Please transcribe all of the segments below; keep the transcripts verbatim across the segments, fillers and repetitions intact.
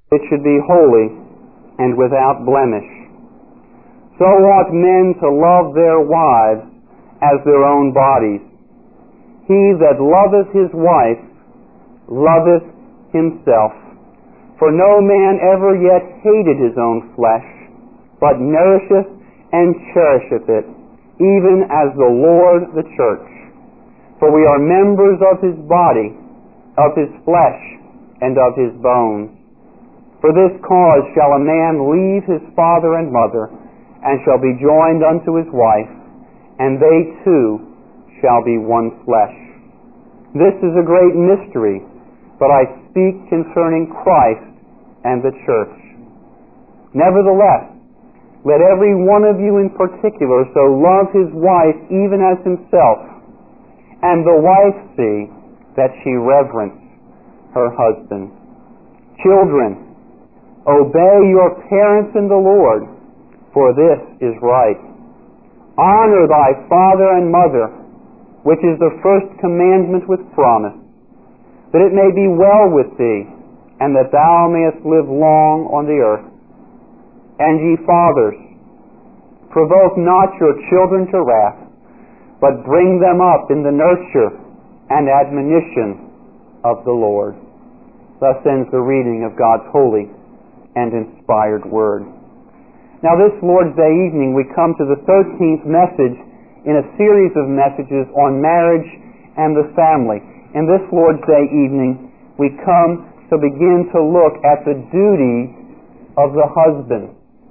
it should be holy and without blemish. So ought men to love their wives as their own bodies. He that loveth his wife loveth himself. For no man ever yet hated his own flesh, but nourisheth and cherisheth it, even as the Lord the church. For we are members of his body, of his flesh, and of his bones. For this cause shall a man leave his father and mother, and shall be joined unto his wife, and they two shall be one flesh. This is a great mystery, but I speak concerning Christ and the church. Nevertheless, let every one of you in particular so love his wife even as himself, and the wife see that she reverence her husband. Children, obey your parents in the Lord, for this is right. Honor thy father and mother, which is the first commandment with promise, that it may be well with thee, and that thou mayest live long on the earth. And ye fathers, provoke not your children to wrath, but bring them up in the nurture and admonition of the Lord. Thus ends the reading of God's holy and inspired word. Now this Lord's Day evening we come to the thirteenth message in a series of messages on marriage and the family. In this Lord's Day evening we come to begin to look at the duty of the husband.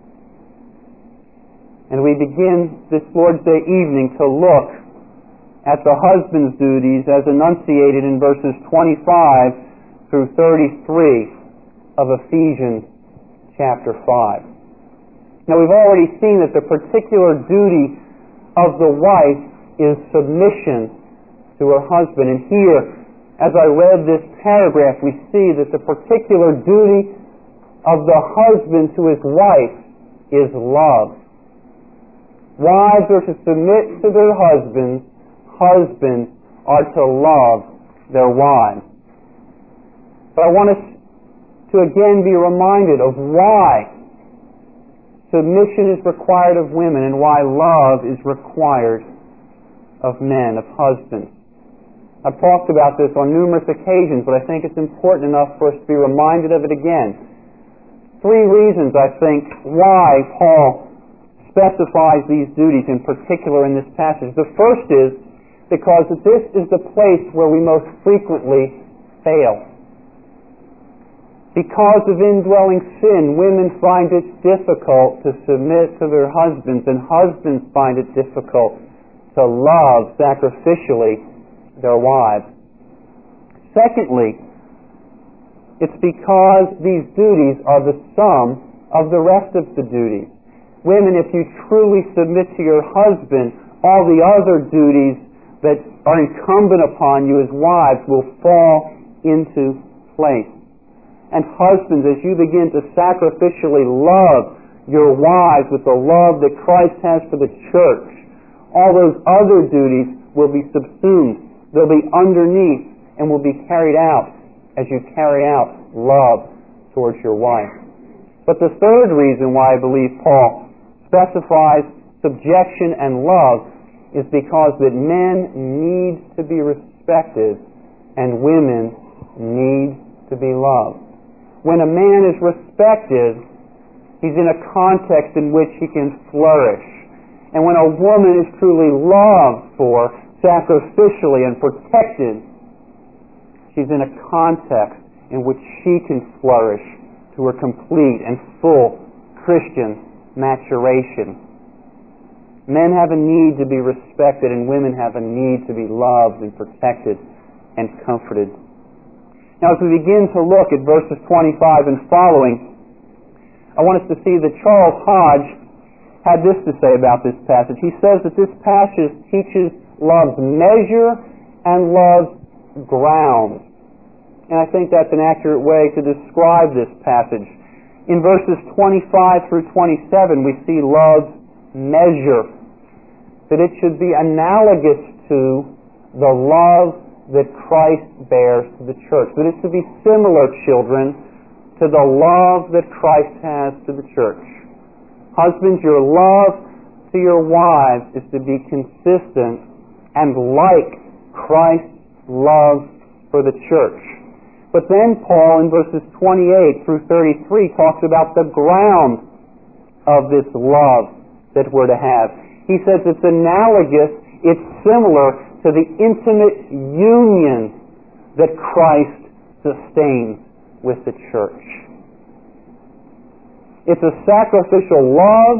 And we begin this Lord's Day evening to look at the husband's duties as enunciated in verses twenty-five through thirty-three of Ephesians chapter five. Now we've already seen that the particular duty of the wife is submission to her husband. And here, as I read this paragraph, we see that the particular duty of the husband to his wife is love. Wives are to submit to their husbands. Husbands are to love their wives. But I want us to again be reminded of why submission is required of women and why love is required of men, of husbands. I've talked about this on numerous occasions, but I think it's important enough for us to be reminded of it again. Three reasons, I think, why Paul specifies these duties in particular in this passage. The first is because this is the place where we most frequently fail. Because of indwelling sin, women find it difficult to submit to their husbands, and husbands find it difficult to love sacrificially their wives. Secondly, it's because these duties are the sum of the rest of the duties. Women, if you truly submit to your husband, all the other duties that are incumbent upon you as wives will fall into place. And husbands, as you begin to sacrificially love your wives with the love that Christ has for the church, all those other duties will be subsumed. They'll be underneath and will be carried out as you carry out love towards your wife. But the third reason why I believe Paul specifies subjection and love is because that men need to be respected and women need to be loved. When a man is respected, he's in a context in which he can flourish. And when a woman is truly loved for, sacrificially and protected, she's in a context in which she can flourish to her complete and full Christian maturation. Men have a need to be respected, and women have a need to be loved and protected and comforted. Now, as we begin to look at verses twenty-five and following, I want us to see that Charles Hodge had this to say about this passage. He says that this passage teaches love's measure and love's ground. And I think that's an accurate way to describe this passage. In verses twenty-five through twenty-seven, we see love's measure, that it should be analogous to the love that Christ bears to the church. That it should be similar, children, to the love that Christ has to the church. Husbands, your love to your wives is to be consistent and like Christ's love for the church. But then Paul in verses twenty-eight through thirty-three talks about the ground of this love that we're to have. He says it's analogous, it's similar to the intimate union that Christ sustains with the church. It's a sacrificial love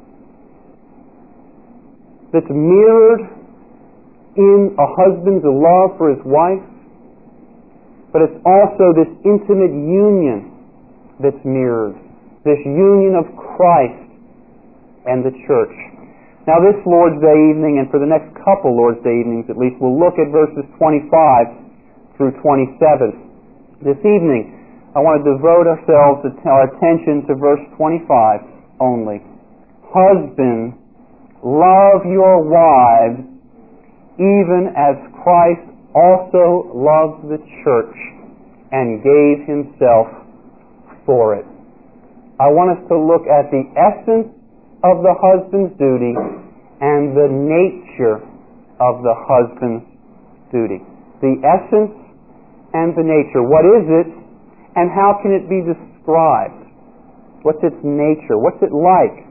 that's mirrored in a husband's love for his wife, but it's also this intimate union that's mirrored, this union of Christ and the church. Now this Lord's Day evening, and for the next couple Lord's Day evenings at least, we'll look at verses twenty-five through twenty-seven. This evening, I want to devote ourselves, our attention to verse twenty-five only. Husbands, love your wives, even as Christ also loved the church and gave himself for it. I want us to look at the essence of the husband's duty and the nature of the husband's duty. The essence and the nature. What is it, and how can it be described? What's its nature? What's it like?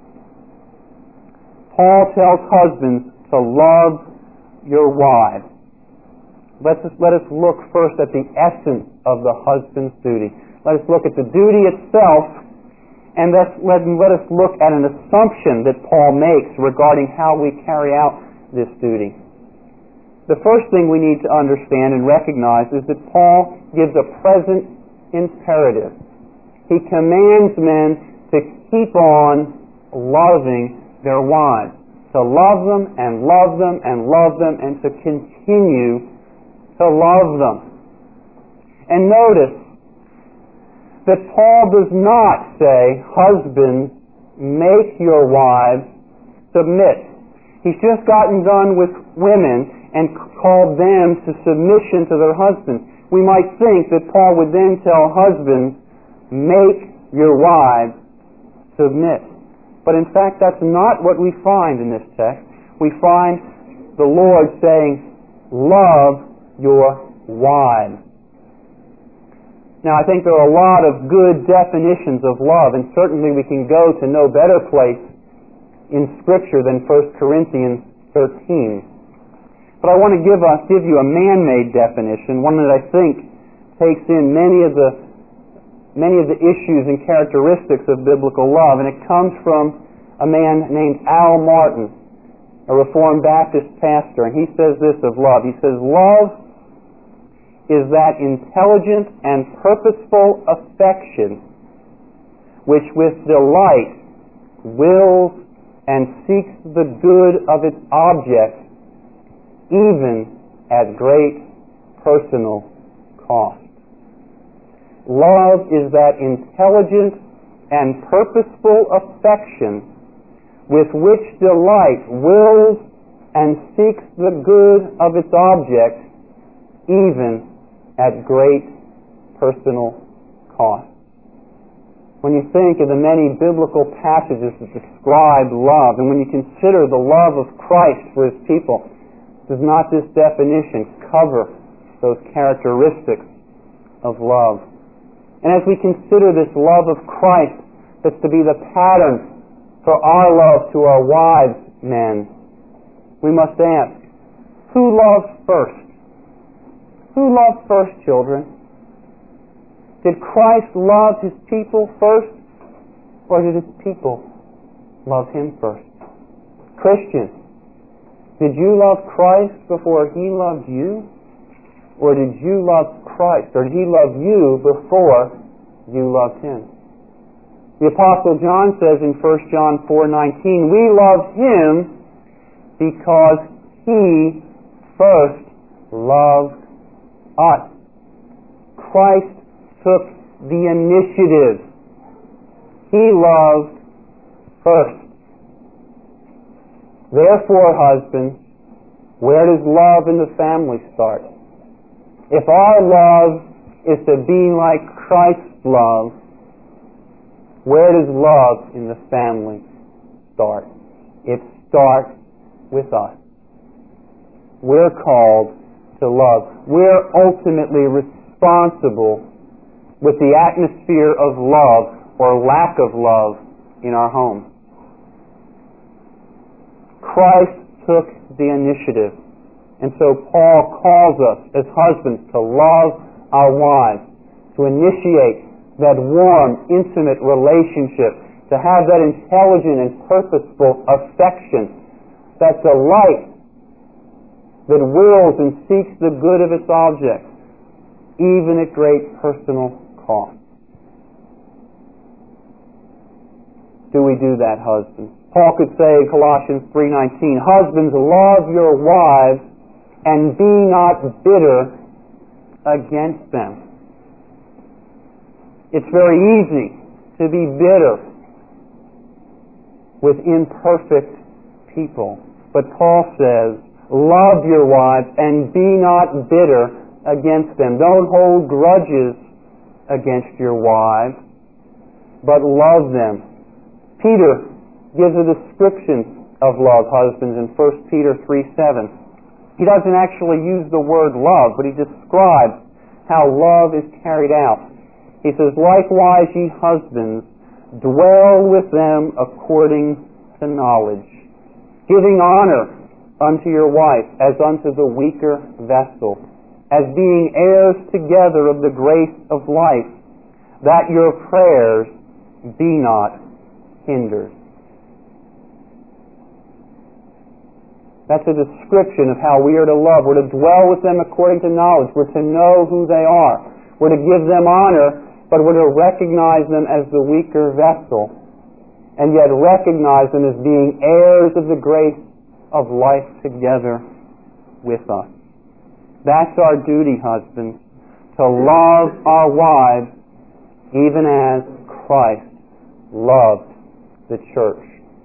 Paul tells husbands to love your wives. Let's just, let us look first at the essence of the husband's duty. Let us look at the duty itself, and let's, let, let us look at an assumption that Paul makes regarding how we carry out this duty. The first thing we need to understand and recognize is that Paul gives a present imperative. He commands men to keep on loving their wives, to love them and love them and love them and to continue to love them. And notice that Paul does not say, husbands, make your wives submit. He's just gotten done with women and called them to submission to their husbands. We might think that Paul would then tell husbands, make your wives submit. But in fact, that's not what we find in this text. We find the Lord saying, love your wives. Now, I think there are a lot of good definitions of love, and certainly we can go to no better place in Scripture than First Corinthians thirteen. But I want to give, us, give you a man-made definition, one that I think takes in many of the many of the issues and characteristics of biblical love, and it comes from a man named Al Martin, a Reformed Baptist pastor, and he says this of love. He says, love is that intelligent and purposeful affection which with delight wills and seeks the good of its object, even at great personal cost. Love is that intelligent and purposeful affection with which delight wills and seeks the good of its object, even at great personal cost. When you think of the many biblical passages that describe love, and when you consider the love of Christ for his people, does not this definition cover those characteristics of love? And as we consider this love of Christ that's to be the pattern for our love to our wives, men, we must ask, who loves first? Who loved first, children? Did Christ love his people first, or did his people love him first? Christian, did you love Christ before he loved you? Or did you love Christ, or did he love you before you loved him? The Apostle John says in First John four nineteen, we love him because he first loved us. Christ took the initiative. He loved first. Therefore, husbands, where does love in the family start? If our love is to be like Christ's love. Where does love in the family start? It starts with us. We're called to love. We're ultimately responsible with the atmosphere of love or lack of love in our home. Christ took the initiative. And so Paul calls us as husbands to love our wives, to initiate that warm, intimate relationship, to have that intelligent and purposeful affection, that delight that wills and seeks the good of its object, even at great personal cost. Do we do that, husbands? Paul could say in Colossians three nineteen, "Husbands, love your wives and be not bitter against them." It's very easy to be bitter with imperfect people. But Paul says, love your wives and be not bitter against them. Don't hold grudges against your wives, but love them. Peter gives a description of love, husbands, in First Peter three seven. He doesn't actually use the word love, but he describes how love is carried out. He says, "Likewise, ye husbands, dwell with them according to knowledge, giving honor unto your wife as unto the weaker vessel, as being heirs together of the grace of life, that your prayers be not hindered." That's a description of how we are to love. We're to dwell with them according to knowledge. We're to know who they are. We're to give them honor, but we're to recognize them as the weaker vessel, and yet recognize them as being heirs of the grace of life together with us. That's our duty, husbands, to love our wives even as Christ loved the church.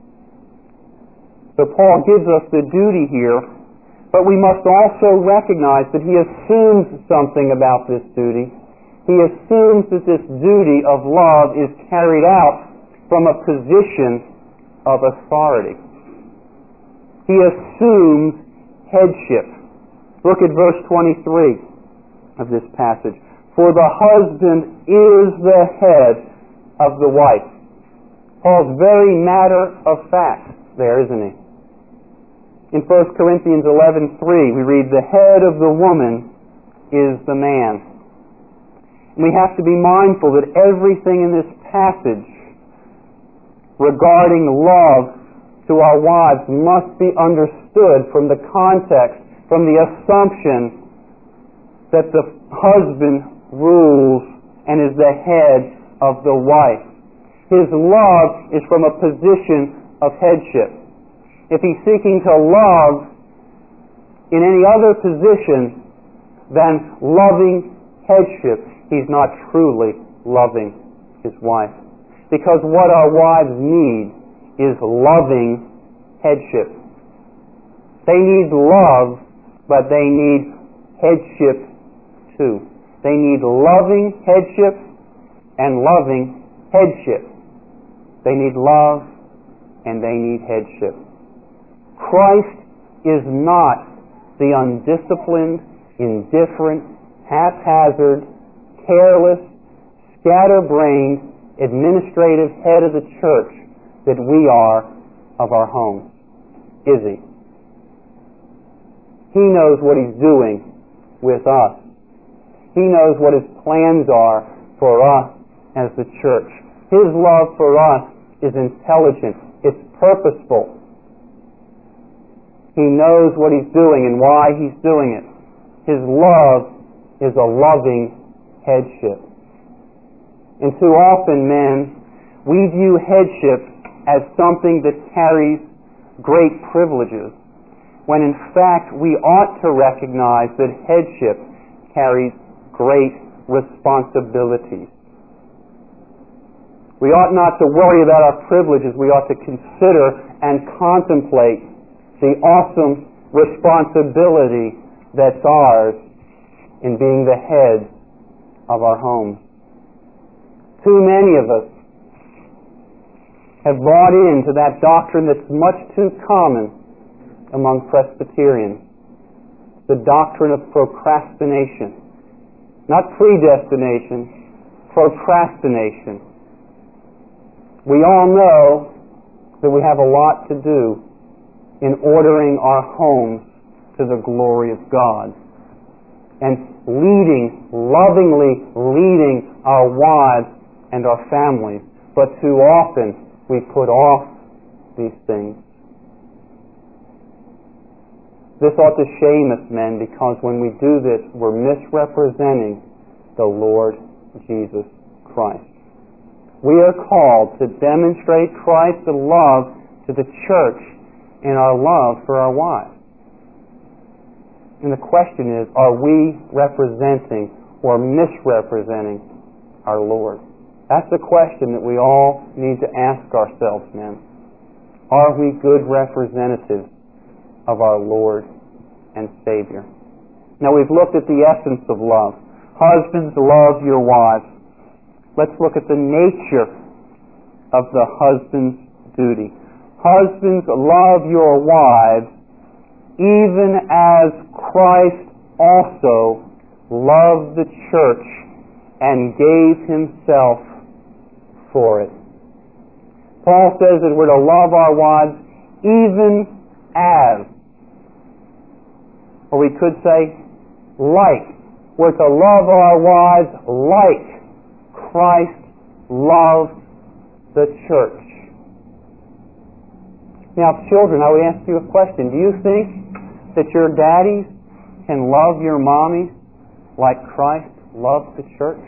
So Paul gives us the duty here, but we must also recognize that he assumes something about this duty. He assumes that this duty of love is carried out from a position of authority. He assumes headship. Look at verse twenty-three of this passage. "For the husband is the head of the wife." Paul's very matter of fact there, isn't he? In First Corinthians eleven three, we read, "The head of the woman is the man." And we have to be mindful that everything in this passage regarding love to our wives must be understood from the context, from the assumption that the husband rules and is the head of the wife. His love is from a position of headship. If he's seeking to love in any other position than loving headship, he's not truly loving his wife. Because what our wives need is loving headship. They need love, but they need headship too. They need loving headship and loving headship. They need love and they need headship. Christ is not the undisciplined, indifferent, haphazard, careless, scatterbrained, administrative head of the church that we are of our homes, is he? He knows what he's doing with us. He knows what his plans are for us as the church. His love for us is intelligent. It's purposeful. He knows what he's doing and why he's doing it. His love is a loving headship. And too often, men, we view headship as something that carries great privileges, when in fact we ought to recognize that headship carries great responsibilities. We ought not to worry about our privileges. We ought to consider and contemplate the awesome responsibility that's ours in being the head of our homes. Too many of us have bought into that doctrine that's much too common among Presbyterians, the doctrine of procrastination. Not predestination, procrastination. We all know that we have a lot to do in ordering our homes to the glory of God and leading, lovingly leading our wives and our families. But too often we put off these things. This ought to shame us, men, because when we do this, we're misrepresenting the Lord Jesus Christ. We are called to demonstrate Christ's love to the church in our love for our wives. And the question is, are we representing or misrepresenting our Lord? That's the question that we all need to ask ourselves, men. Are we good representatives of our Lord and Savior? Now, we've looked at the essence of love. Husbands, love your wives. Let's look at the nature of the husband's duty. Husbands, love your wives, even as Christ also loved the church and gave himself for it. Paul says that we're to love our wives even as, or we could say like. We're to love our wives like Christ loved the church. Now, children, I would ask you a question. Do you think that your daddies can love your mommies like Christ loved the church?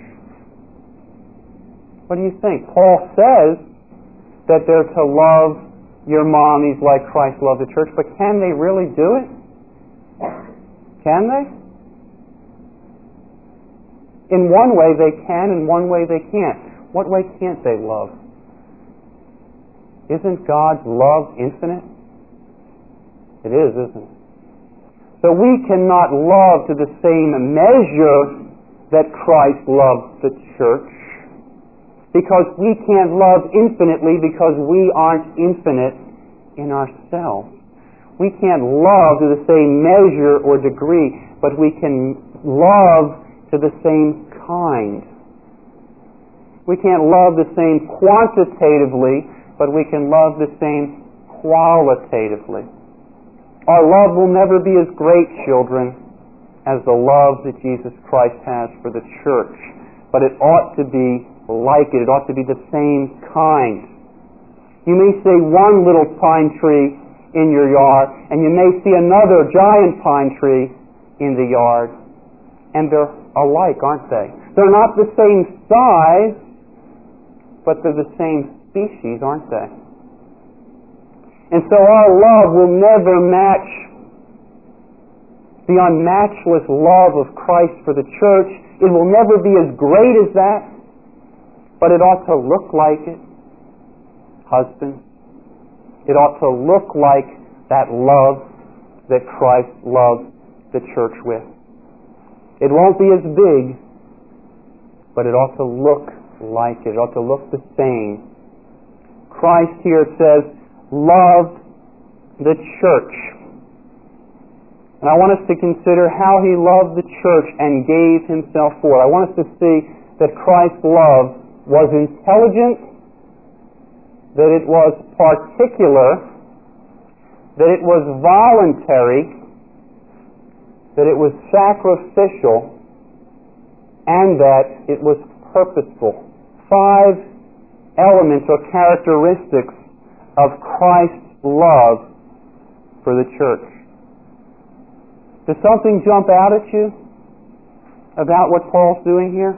What do you think? Paul says that they're to love your mommies like Christ loved the church, but can they really do it? Can they? In one way they can, in one way they can't. What way can't they love? Isn't God's love infinite? It is, isn't it? So we cannot love to the same measure that Christ loved the church, because we can't love infinitely because we aren't infinite in ourselves. We can't love to the same measure or degree, but we can love to the same kind. We can't love the same quantitatively, but we can love the same qualitatively. Our love will never be as great, children, as the love that Jesus Christ has for the church, but it ought to be like it. It ought to be the same kind. You may see one little pine tree in your yard, and you may see another giant pine tree in the yard, and they're alike, aren't they? They're not the same size, but they're the same species, aren't they? And so our love will never match the unmatchless love of Christ for the church. It will never be as great as that, but it ought to look like it. Husbands, it ought to look like that love that Christ loved the church with. It won't be as big, but it ought to look like it. It ought to look the same. Christ here says, loved the church. And I want us to consider how he loved the church and gave himself for it. I want us to see that Christ's love was intelligent, that it was particular, that it was voluntary, that it was sacrificial, and that it was purposeful. Five elements or characteristics of Christ's love for the church. Does something jump out at you about what Paul's doing here?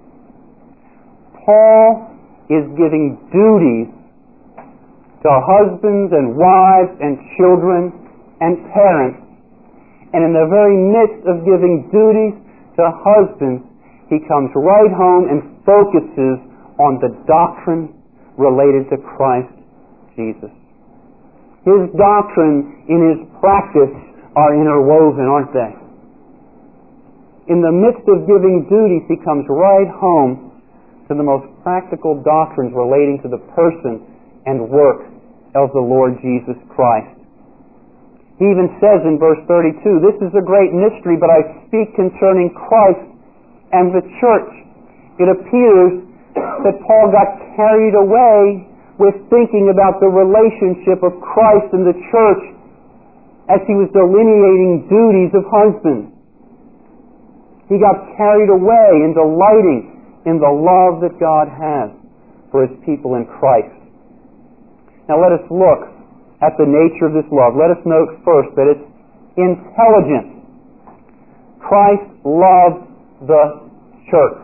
Paul is giving duties to husbands and wives and children and parents. And in the very midst of giving duties to husbands, he comes right home and focuses on the doctrine related to Christ Jesus. His doctrine and his practice are interwoven, aren't they? in the midst of giving duties, he comes right home to the most practical doctrines relating to the person and work of the Lord Jesus Christ. He even says in verse thirty-two, "This is a great mystery, but I speak concerning Christ and the church." It appears that Paul got carried away with thinking about the relationship of Christ and the church as he was delineating duties of husbands. He got carried away in delighting in the love that God has for his people in Christ. Now let us look at the nature of this love. Let us note first that it's intelligent. Christ loved the church.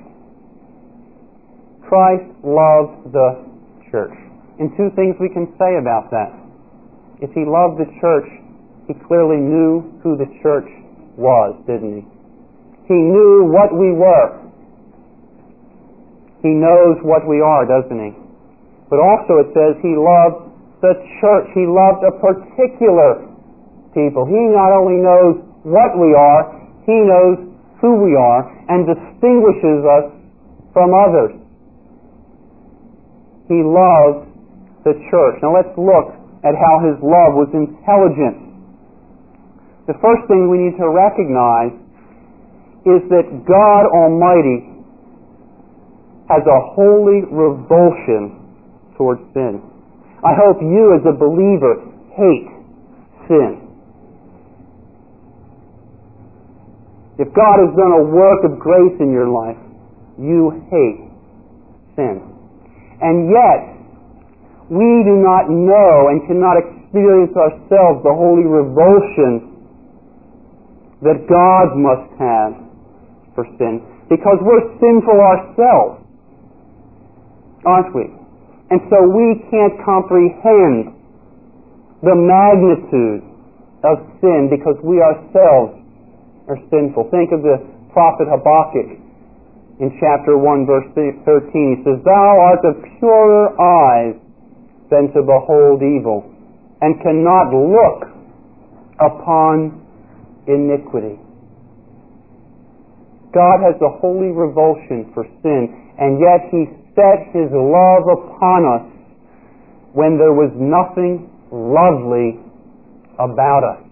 Christ loved the church. And two things we can say about that. If he loved the church, he clearly knew who the church was, didn't he? He knew what we were. He knows what we are, doesn't he? But also it says he loved the church. He loved a particular people. He not only knows what we are, he knows who we are and distinguishes us from others. He loved the church. Now let's look at how his love was intelligent. The first thing we need to recognize is that God Almighty has a holy revulsion towards sin. I hope you as a believer hate sin. If God has done a work of grace in your life, you hate sin. And yet, we do not know and cannot experience ourselves the holy revulsion that God must have for sin, because we're sinful ourselves, aren't we? And so we can't comprehend the magnitude of sin because we ourselves are sinful. Think of the prophet Habakkuk in chapter one, verse thirteen. He says, "Thou art of purer eyes than to behold evil, and cannot look upon iniquity." God has a holy revulsion for sin, and yet he set his love upon us when there was nothing lovely about us.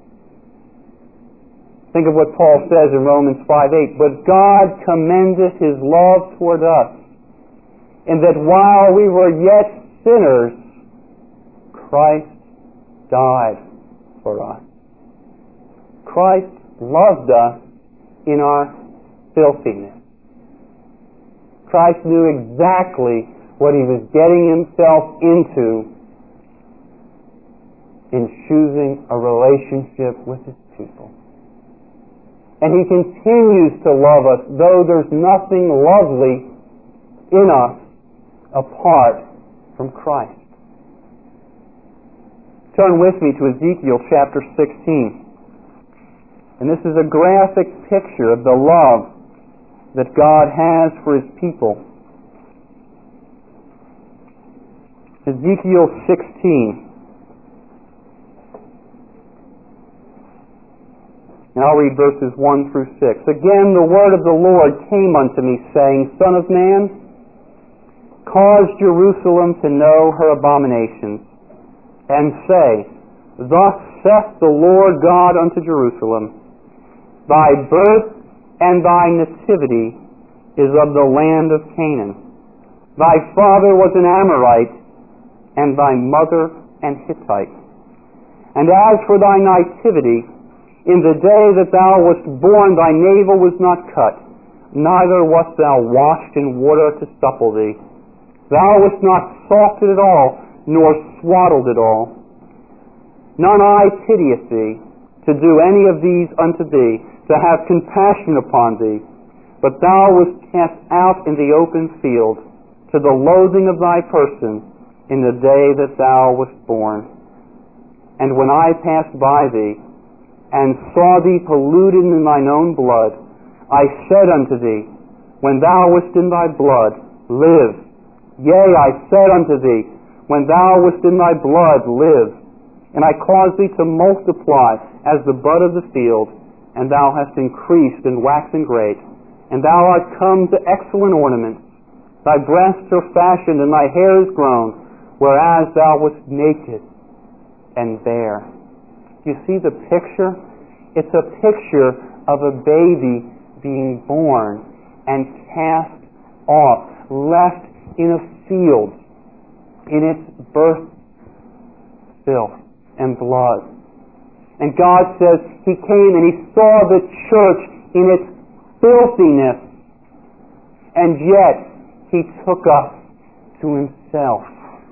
Think of what Paul says in Romans five eight, "But God commendeth his love toward us, in that while we were yet sinners, Christ died for us." Christ loved us in our filthiness. Christ knew exactly what he was getting himself into in choosing a relationship with his people. And he continues to love us, though there's nothing lovely in us apart from Christ. Turn with me to Ezekiel chapter sixteen. And this is a graphic picture of the love that God has for his people. Ezekiel sixteen. And I'll read verses one through six. "Again the word of the Lord came unto me, saying, Son of man, cause Jerusalem to know her abominations, and say, Thus saith the Lord God unto Jerusalem, Thy birth and thy nativity is of the land of Canaan. Thy father was an Amorite, and thy mother an Hittite. And as for thy nativity, in the day that thou wast born thy navel was not cut, neither wast thou washed in water to supple thee. Thou wast not salted at all, nor swaddled at all. None eye pitieth thee, to do any of these unto thee, to have compassion upon thee. But thou wast cast out in the open field, to the loathing of thy person, in the day that thou wast born. And when I passed by thee, and saw thee polluted in thine own blood, I said unto thee, When thou wast in thy blood, live. Yea, I said unto thee, When thou wast in thy blood, live. And I caused thee to multiply as the bud of the field, and thou hast increased and waxen great, and thou art come to excellent ornaments. Thy breasts are fashioned, and thy hair is grown, whereas thou wast naked and bare. Do you see the picture? It's a picture of a baby being born and cast off, left in a field, in its birth filth and blood. And God says He came and He saw the church in its filthiness, and yet He took us to Himself.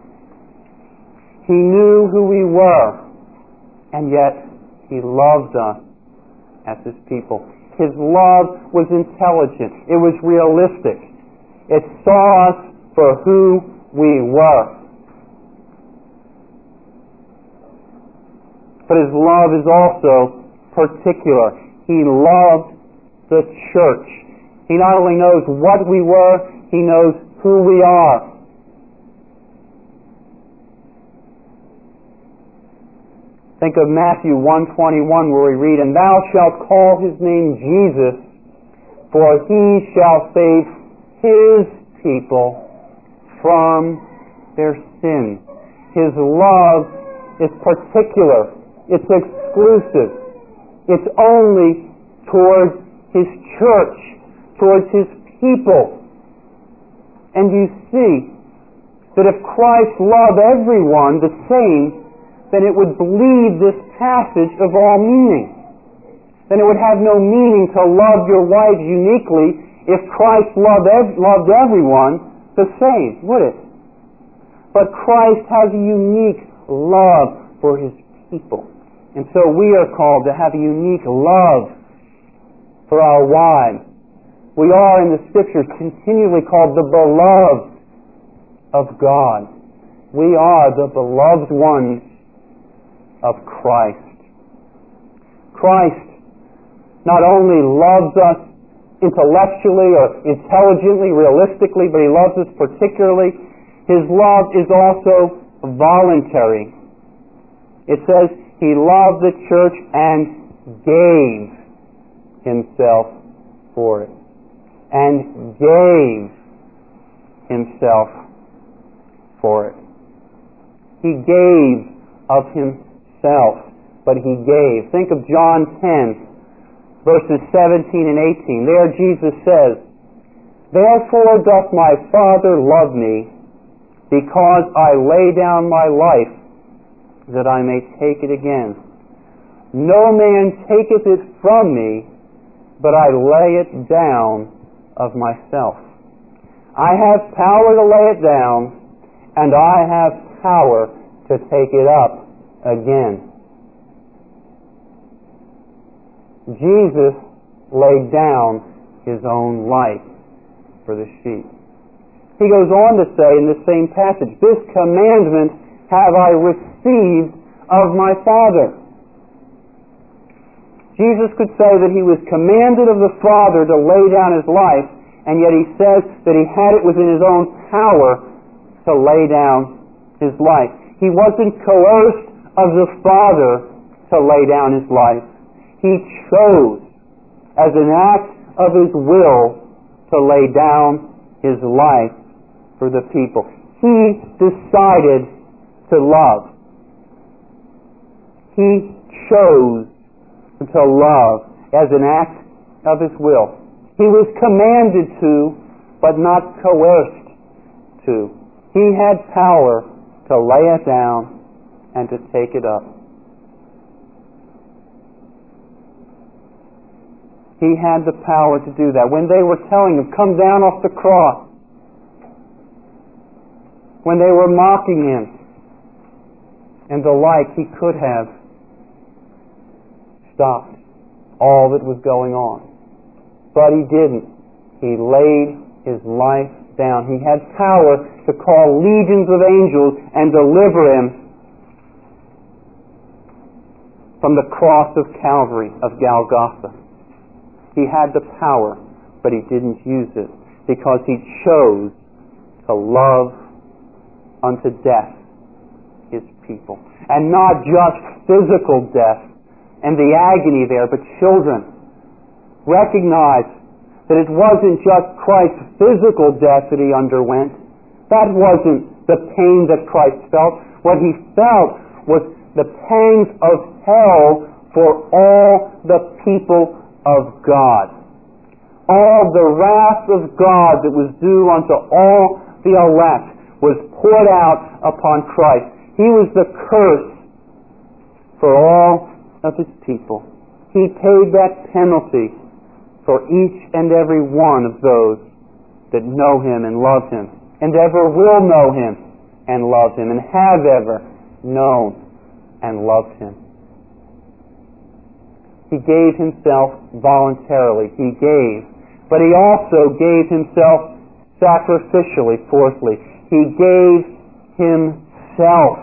He knew who we were, and yet He loved us as His people. His love was intelligent. It was realistic. It saw us for who we were. But His love is also particular. He loved the church. He not only knows what we were, He knows who we are. Think of Matthew one twenty-one, where we read, "And thou shalt call His name Jesus, for He shall save His people from their sins." His love is particular. It's exclusive. It's only towards His church, towards His people. And you see that if Christ loved everyone the same, then it would bleed this passage of all meaning. Then it would have no meaning to love your wife uniquely if Christ loved, ev- loved everyone the same, would it? But Christ has a unique love for His people. And so we are called to have a unique love for our wives. We are in the Scriptures continually called the beloved of God. We are the beloved ones of Christ. Christ not only loves us intellectually or intelligently, realistically, but He loves us particularly. His love is also voluntary. It says He loved the church and gave Himself for it. And gave Himself for it. He gave of Himself, but He gave. Think of John ten, verses seventeen and eighteen. There Jesus says, "Therefore doth my Father love me, because I lay down my life, that I may take it again. No man taketh it from me, but I lay it down of myself. I have power to lay it down, and I have power to take it up again." Jesus laid down His own life for the sheep. He goes on to say in the same passage, "This commandment have I received of my Father." Jesus could say that He was commanded of the Father to lay down His life, and yet He says that He had it within His own power to lay down His life. He wasn't coerced of the Father to lay down His life. He chose, as an act of His will, to lay down His life for the people. He decided to love. He chose to love as an act of His will. He was commanded to, but not coerced to. He had power to lay it down and to take it up. He had the power to do that. When they were telling Him, "Come down off the cross," when they were mocking Him and the like, He could have stopped all that was going on. But He didn't. He laid His life down. He had power to call legions of angels and deliver Him from the cross of Calvary, of Golgotha. He had the power, but He didn't use it because He chose to love unto death His people. And not just physical death and the agony there, but children recognize that it wasn't just Christ's physical death that he underwent. That wasn't the pain that Christ felt. What he felt was the pangs of hell for all the people of God. All the wrath of God that was due unto all the elect was poured out upon Christ. He was the curse for all of his people. He paid that penalty for each and every one of those that know him and love him, and ever will know him and love him, and have ever known and loved him. He gave himself voluntarily. He gave. But he also gave himself sacrificially, fourthly. He gave himself.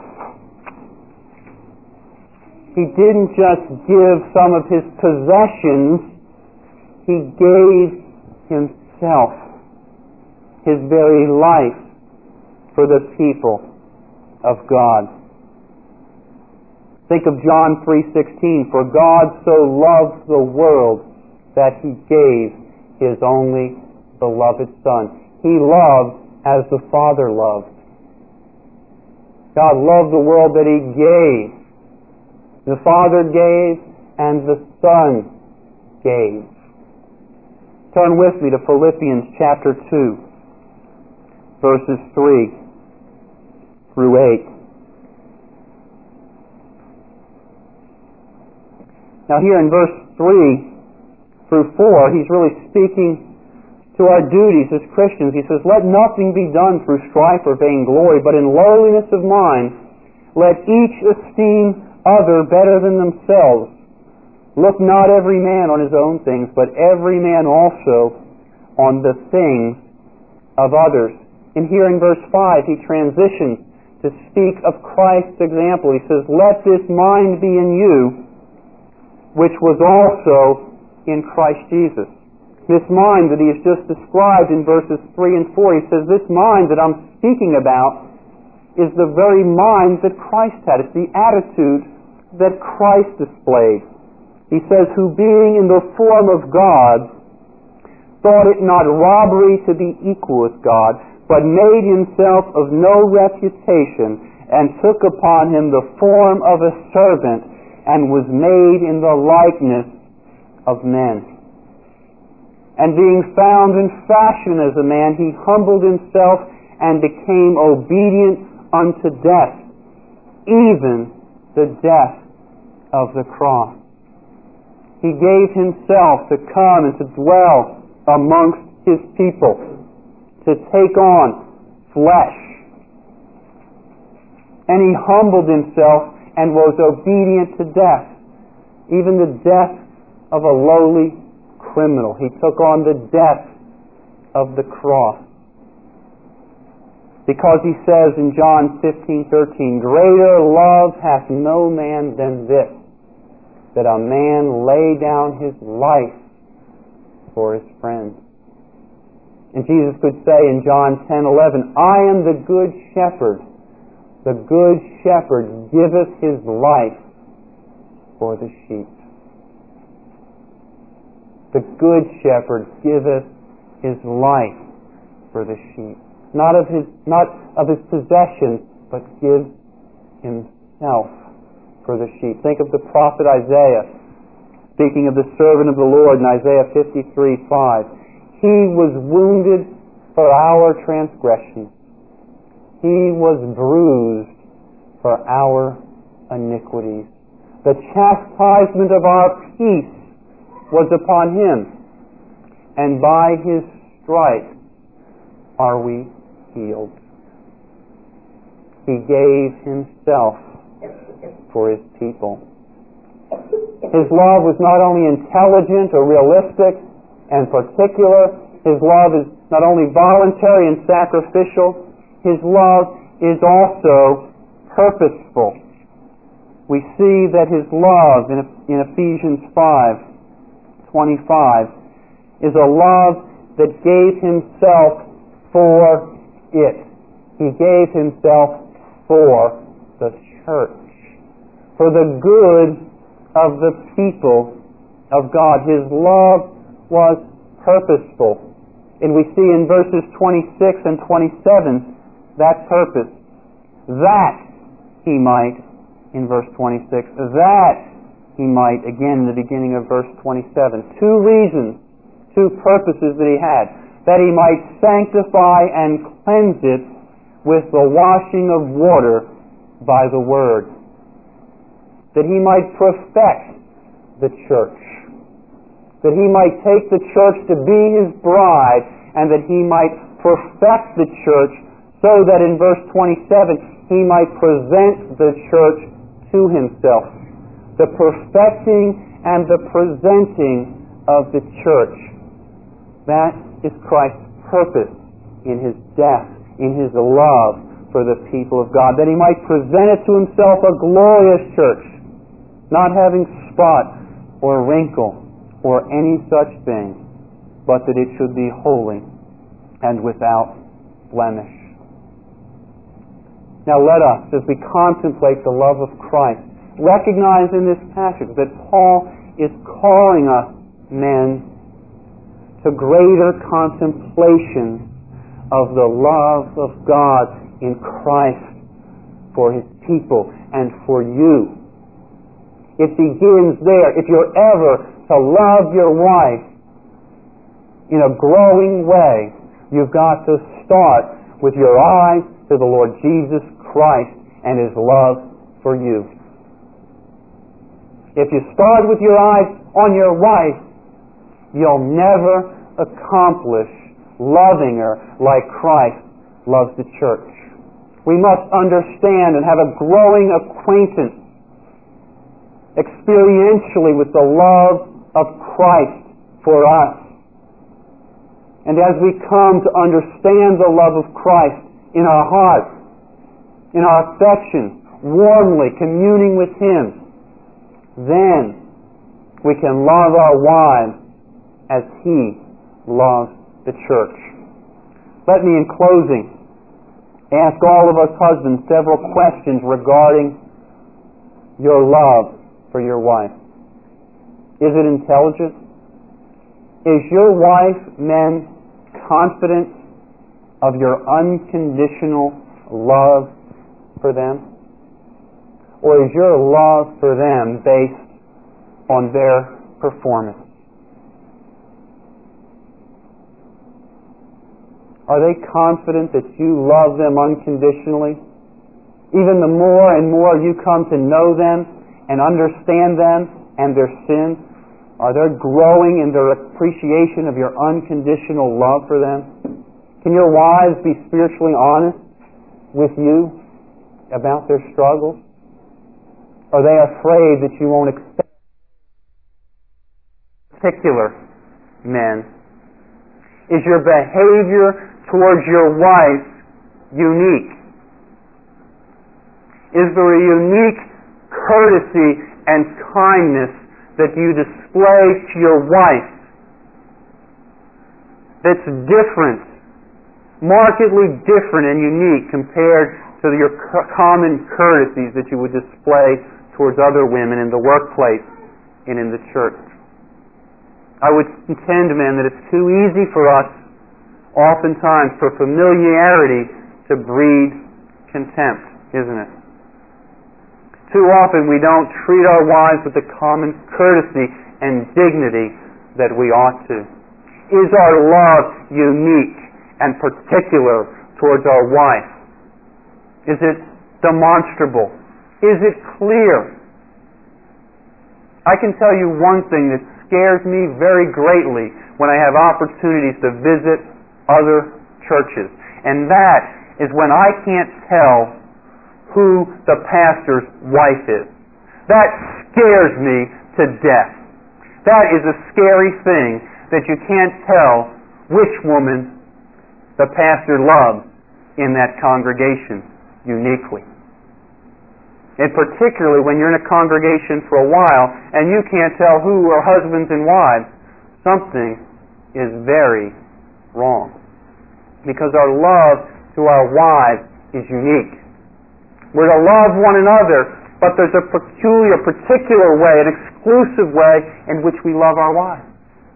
He didn't just give some of his possessions. He gave himself, his very life, for the people of God. Think of John three sixteen. For God so loved the world that he gave his only beloved Son. He loved as the Father loved. God loved the world that he gave. The Father gave and the Son gave. Turn with me to Philippians chapter two, verses three through eight. Now here in verse three through four, he's really speaking to our duties as Christians. He says, let nothing be done through strife or vainglory, but in lowliness of mind, let each esteem other better than themselves. Look not every man on his own things, but every man also on the things of others. And here in verse five, he transitions to speak of Christ's example. He says, let this mind be in you, which was also in Christ Jesus. This mind that he has just described in verses three and four, he says, this mind that I'm speaking about is the very mind that Christ had. It's the attitude that Christ displayed. He says, who being in the form of God, thought it not robbery to be equal with God, but made himself of no reputation, and took upon him the form of a servant, and was made in the likeness of men. And being found in fashion as a man, he humbled himself and became obedient unto death, even the death of the cross. He gave himself to come and to dwell amongst his people, to take on flesh. And he humbled himself and was obedient to death, even the death of a lowly criminal. He took on the death of the cross. Because he says in John fifteen thirteen, greater love hath no man than this, that a man lay down his life for his friends. And Jesus could say in John ten eleven, I am the good shepherd. The good shepherd giveth his life for the sheep. The good shepherd giveth his life for the sheep. Not of his, not of his possessions, but gives himself for the sheep. Think of the prophet Isaiah, speaking of the servant of the Lord in Isaiah fifty-three five. He was wounded for our transgressions. He was bruised for our iniquities. The chastisement of our peace was upon him, and by his stripes are we healed. He gave himself for his people. His love was not only intelligent or realistic and particular. His love is not only voluntary and sacrificial. His love is also purposeful. We see that his love in, in Ephesians five twenty-five is a love that gave himself for it. He gave himself for the church, for the good of the people of God. His love was purposeful. And we see in verses twenty-six and twenty-seven that purpose. That he might, in verse twenty-six, that he might, again in the beginning of verse twenty-seven. Two reasons, two purposes that he had. That he might sanctify and cleanse it with the washing of water by the word. That he might perfect the church. That he might take the church to be his bride, and that he might perfect the church so that in verse twenty-seven he might present the church to himself. The perfecting and the presenting of the church. That is Christ's purpose in his death, in his love for the people of God. That he might present it to himself a glorious church, not having spot or wrinkle or any such thing, but that it should be holy and without blemish. Now let us, as we contemplate the love of Christ, recognize in this passage that Paul is calling us, men, to greater contemplation of the love of God in Christ for his people and for you. It begins there. If you're ever to love your wife in a growing way, you've got to start with your eyes to the Lord Jesus Christ and his love for you. If you start with your eyes on your wife, you'll never accomplish loving her like Christ loves the church. We must understand and have a growing acquaintance experientially with the love of Christ for us. And as we come to understand the love of Christ in our hearts, in our affections, warmly communing with him, then we can love our wives as he loves the church. Let me, in closing, ask all of us husbands several questions regarding your love for your wife. Is it intelligent? Is your wife, men, confident of your unconditional love for them? Or is your love for them based on their performance? Are they confident that you love them unconditionally? Even the more and more you come to know them and understand them and their sin, are they growing in their appreciation of your unconditional love for them? Can your wives be spiritually honest with you about their struggles? Are they afraid that you won't accept particular men? Is your behavior towards your wife unique? Is there a unique courtesy and kindness that you display to your wife that's different, markedly different and unique compared to your common courtesies that you would display towards other women in the workplace and in the church? I would contend, men, that it's too easy for us oftentimes for familiarity to breed contempt, isn't it? Too often we don't treat our wives with the common courtesy and dignity that we ought to. Is our love unique and particular towards our wife? Is it demonstrable? Is it clear? I can tell you one thing that scares me very greatly when I have opportunities to visit other churches, and that is when I can't tell who the pastor's wife is. That scares me to death. That is a scary thing, that you can't tell which woman the pastor loves in that congregation uniquely. And particularly when you're in a congregation for a while and you can't tell who are husbands and wives, something is very wrong. Because our love to our wives is unique. We're to love one another, but there's a peculiar, particular way, an exclusive way in which we love our wives.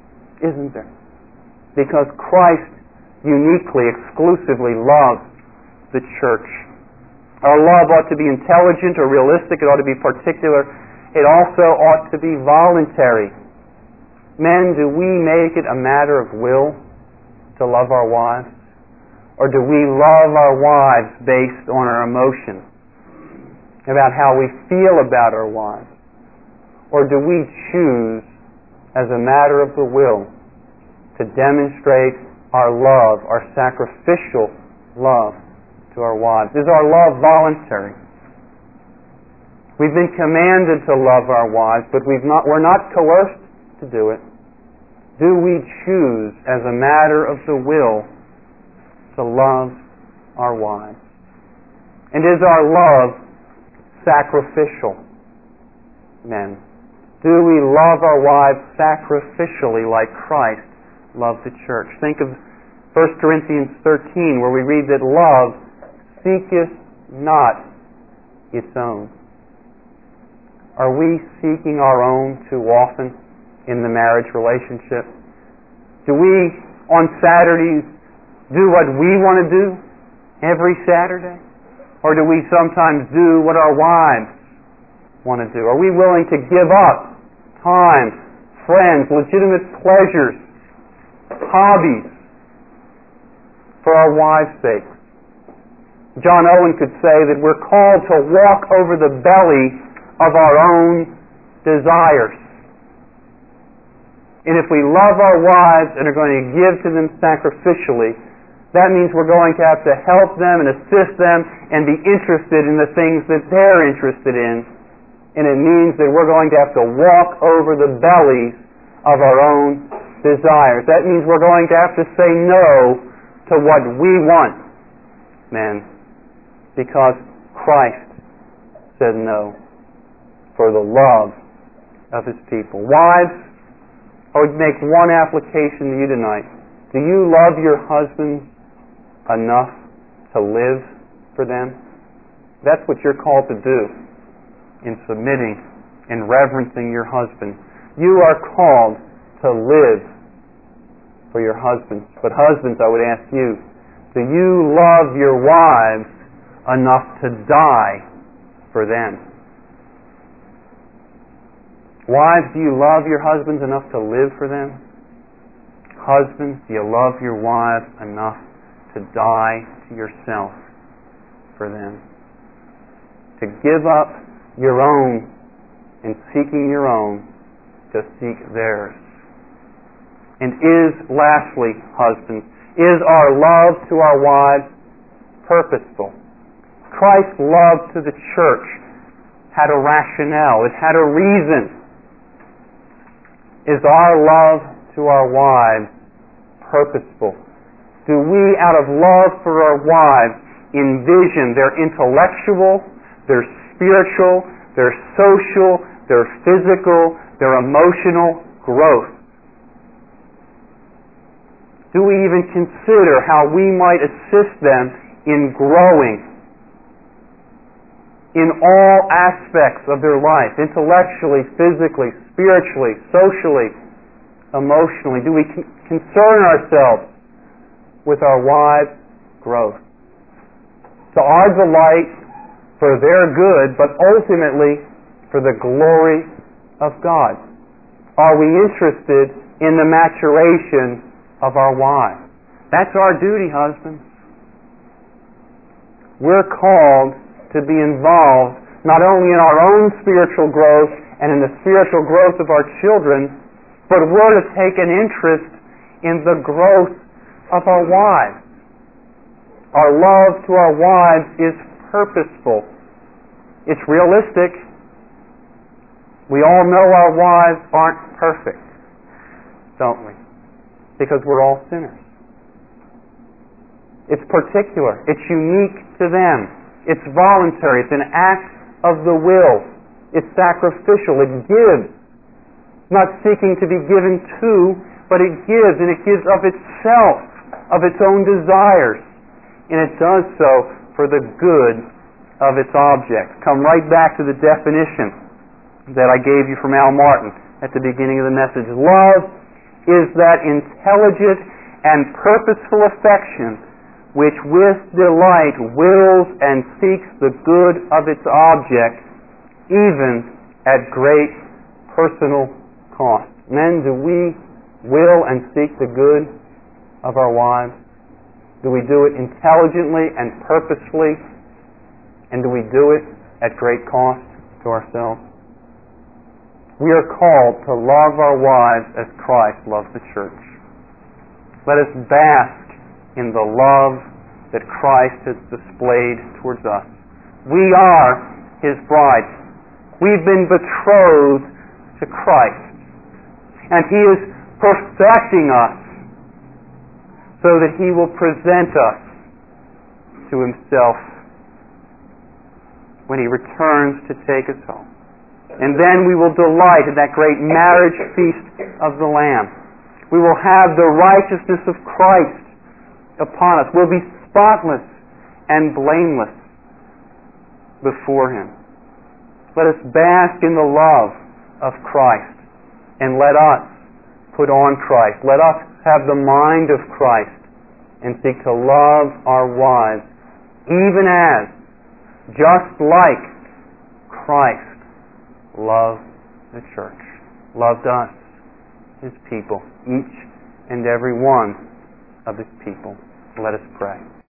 isn't there? Because Christ uniquely, exclusively loves the church. Our love ought to be intelligent or realistic. It ought to be particular. It also ought to be voluntary. Men, do we make it a matter of will to love our wives? Or do we love our wives based on our emotions, about how we feel about our wives? Or do we choose, as a matter of the will, to demonstrate our love, our sacrificial love to our wives? Is our love voluntary? We've been commanded to love our wives, but we've not, we're not coerced to do it. Do we choose, as a matter of the will, to love our wives? And is our love sacrificial, men? Do we love our wives sacrificially like Christ loved the church? Think of First Corinthians thirteen, where we read that love seeketh not its own. Are we seeking our own too often in the marriage relationship? Do we, on Saturdays, do what we want to do every Saturday? Or do we sometimes do what our wives want to do? Are we willing to give up time, friends, legitimate pleasures, hobbies for our wives' sake? John Owen could say that we're called to walk over the belly of our own desires. And if we love our wives and are going to give to them sacrificially, that means we're going to have to help them and assist them and be interested in the things that they're interested in. And it means that we're going to have to walk over the bellies of our own desires. That means we're going to have to say no to what we want, men, because Christ said no for the love of His people. Wives, I would make one application to you tonight. Do you love your husbands enough to live for them? That's what you're called to do in submitting and reverencing your husband. You are called to live for your husbands. But husbands, I would ask you, do you love your wives enough to die for them? Wives, do you love your husbands enough to live for them? Husbands, do you love your wives enough to die to yourself for them? To give up your own in seeking your own, to seek theirs. And is, lastly, husbands, is our love to our wives purposeful? Christ's love to the church had a rationale. It had a reason. Is our love to our wives purposeful? Do we, out of love for our wives, envision their intellectual, their spiritual, their social, their physical, their emotional growth? Do we even consider how we might assist them in growing in all aspects of their life, intellectually, physically, spiritually, socially, emotionally? Do we con- concern ourselves with our wives' growth? To our delight, for their good, but ultimately for the glory of God. Are we interested in the maturation of our wives? That's our duty, husbands. We're called to be involved not only in our own spiritual growth and in the spiritual growth of our children, but we're to take an interest in the growth of our wives. Our love to our wives is purposeful. It's realistic. We all know our wives aren't perfect, don't we? Because we're all sinners. It's particular. It's unique to them. It's voluntary. It's an act of the will. It's sacrificial. It gives. Not seeking to be given to, but it gives, and it gives of itself, of its own desires. And it does so for the good of its object. Come right back to the definition that I gave you from Al Martin at the beginning of the message. Love is that intelligent and purposeful affection which with delight wills and seeks the good of its object, even at great personal cost. Men, do we will and seek the good of our wives? Do we do it intelligently and purposefully? And do we do it at great cost to ourselves? We are called to love our wives as Christ loved the church. Let us bask in the love that Christ has displayed towards us. We are His bride. We've been betrothed to Christ. And He is perfecting us so that He will present us to Himself when He returns to take us home. And then we will delight in that great marriage feast of the Lamb. We will have the righteousness of Christ upon us. We'll be spotless and blameless before Him. Let us bask in the love of Christ, and let us put on Christ. Let us have the mind of Christ and seek to love our wives even as, just like Christ loved the church, loved us, His people, each and every one of His people. Let us pray.